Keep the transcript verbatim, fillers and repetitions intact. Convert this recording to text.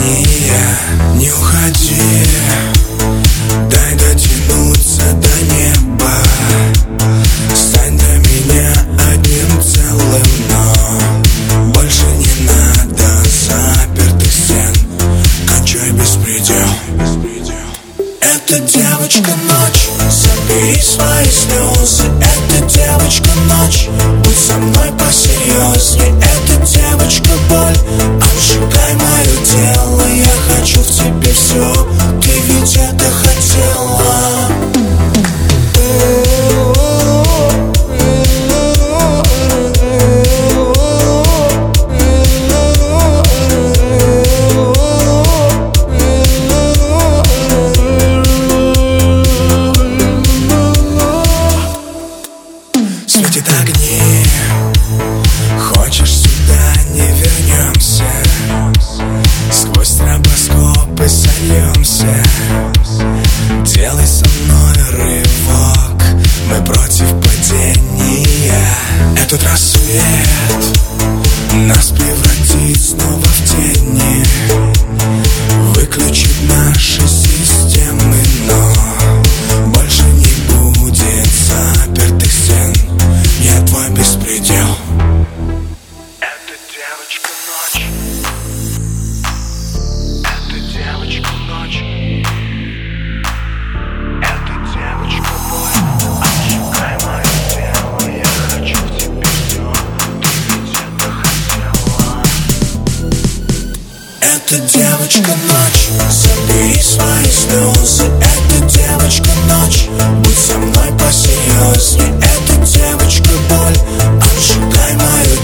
падения. Не уходи, дай дотянуться до неба. Стань для меня одним целым, но больше не надо запертых стен. Кончай беспредел. Это девочка ночь, забери свои слезы. Это девочка ночь, будь со мной посерьезней. Это девочка боль, обжигай мое тело. Я хочу в тебе все, ты ведь это хотела. Светят огни, хочешь сюда, не вернемся. Сквозь стробоскопы сольемся. Делай со мной рывок, мы против падения. Этот рассвет нас превратит снова в тени. Выключит наши системы, но больше не будет запертых стен. Я твой беспредел. Это девочка ночь. Это девочка ночь. Это девочка боль, обжигай мое тело. Я хочу в тебе все, ты ведь это хотела. Это девочка ночь, забери свои слезы. Это девочка ночь, будь со мной посерьезней. Это девочка боль, обжигай мое